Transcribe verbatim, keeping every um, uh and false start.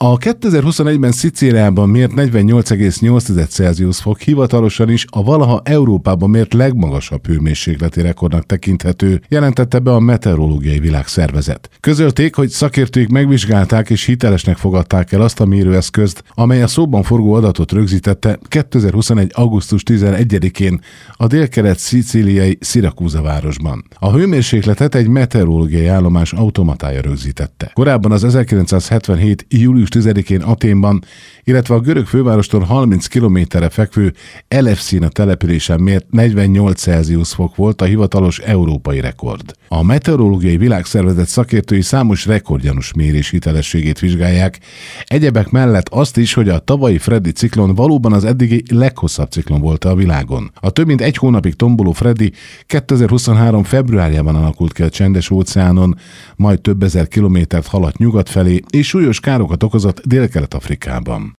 A kétezer-huszonegyben Szicíliában mért negyvennyolc egész nyolc Celsius fok hivatalosan is a valaha Európában mért legmagasabb hőmérsékleti rekordnak tekinthető, jelentette be a Meteorológiai Világszervezet. Közölték, hogy szakértőik megvizsgálták és hitelesnek fogadták el azt a mérőeszközt, amely a szóban forgó adatot rögzítette kétezer-huszonegy augusztus tizenegyedikén a délkelet-szicíliai Siracusa városban. A hőmérsékletet egy meteorológiai állomás automatája rögzítette. Korábban az ezerkilencszázhetvenhét július tizedikén Athénban, illetve a görög fővárostól harminc kilométerre fekvő Elefszina településen mért negyvennyolc Celsius fok volt a hivatalos európai rekord. A Meteorológiai Világszervezet szakértői számos rekordgyanús mérés hitelességét vizsgálják, egyebek mellett azt is, hogy a tavalyi Freddy ciklon valóban az eddigi leghosszabb ciklon volt a világon. A több mint egy hónapig tomboló Freddy kétezer-huszonhárom februárjában alakult ki a Csendes-óceánon, majd több ezer kilométert haladt nyugat felé, és súlyos károkat okozott Délkelet-Afrikában.